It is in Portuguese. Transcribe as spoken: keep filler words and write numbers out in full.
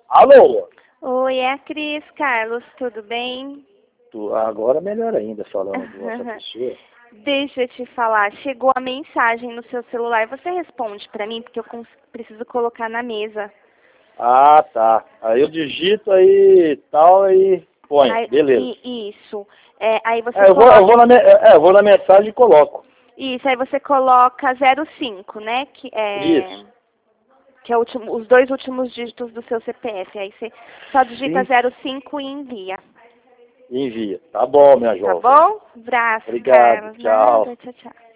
Alô? Oi, é a Cris, Carlos, tudo bem? Tu, agora melhor ainda falando de outra pessoa. Deixa eu te falar, chegou a mensagem no seu celular, você responde pra mim, porque eu cons- preciso colocar na mesa. Ah, tá. Aí eu digito aí tal, aí põe, Aí, beleza. e- isso. É, aí você É, eu, vou, eu, coloca. vou na, me- é, eu vou na mensagem e coloco. Isso, aí você coloca zero cinco, né? Que é, Isso. que é o último, os dois últimos dígitos do seu C P F. Aí você só digita Sim. zero cinco e envia. Envia. Tá bom, minha Tá jovem. bom? Braço, Obrigado. Carlos. Tchau. Nada, tchau, tchau.